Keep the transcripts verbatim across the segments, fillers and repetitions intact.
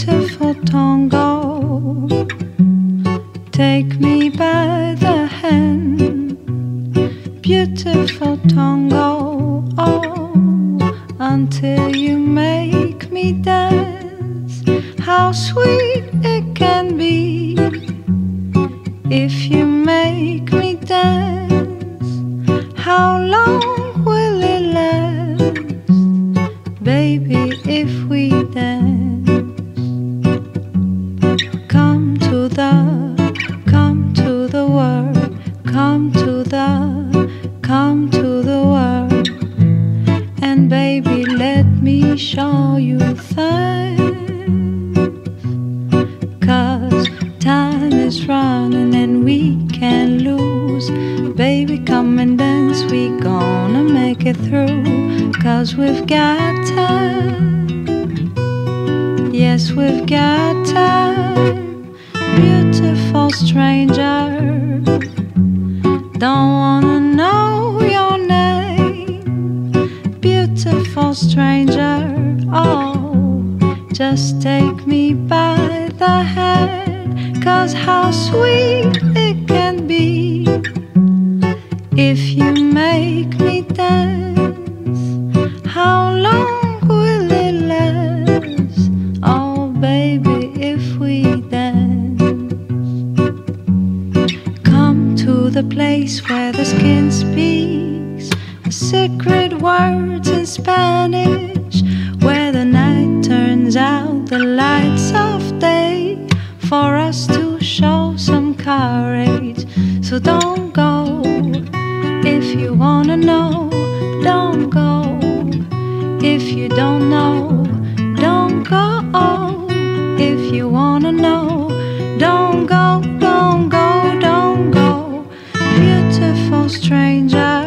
beautiful tango. Take me by the hand, beautiful tango, oh, until you make me dance. How sweet it can be if you make me dance. How long will it last, baby, if we dance? Come to the, come to the world, come to the, come to the world, and baby, let me show you things. 'Cause time is running and we can't lose. Baby, come and dance, we gonna make it through. 'Cause we've got time, yes, we've got time. Beautiful stranger, don't wanna know your name. Beautiful stranger, oh, just take me by the hand. 'Cause how sweet it can be if you make me dance. How long will it last, oh baby, if we dance? Come to the place where the skin speaks the secret words in Spanish, where the night turns out the lights of day, for us to show some courage. So don't go if you wanna know, don't go if you don't know, don't go if you wanna know, don't go, don't go, don't go. Beautiful stranger,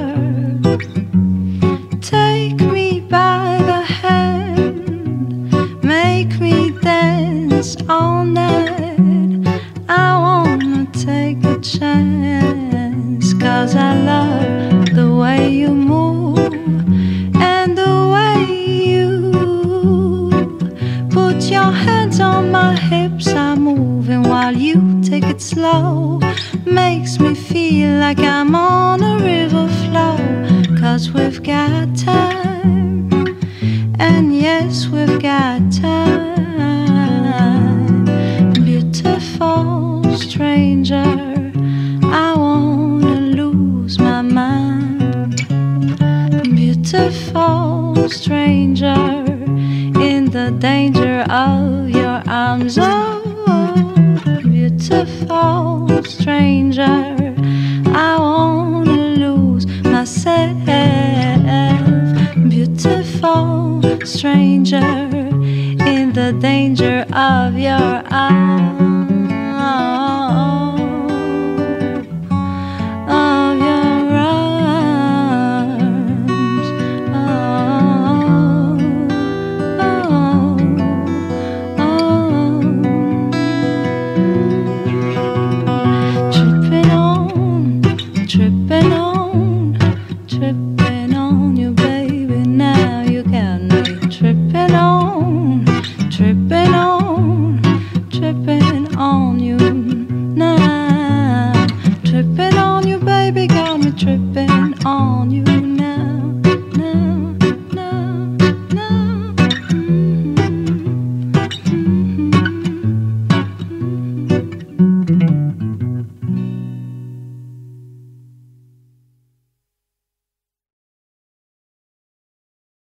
take me by the hand, make me dance all night. I wanna take a chance, 'cause I love the way you move and the way you put your hands on my hips. I'm moving while you take it slow, makes me feel like I'm on a river flow. 'Cause we've got time, and yes, we've got time. Beautiful stranger, I wanna lose my mind. Beautiful stranger, in the danger of your arms, oh, beautiful stranger, I wanna lose myself. Beautiful stranger, in the danger of your arms. Tripping on you, baby, got me tripping on you.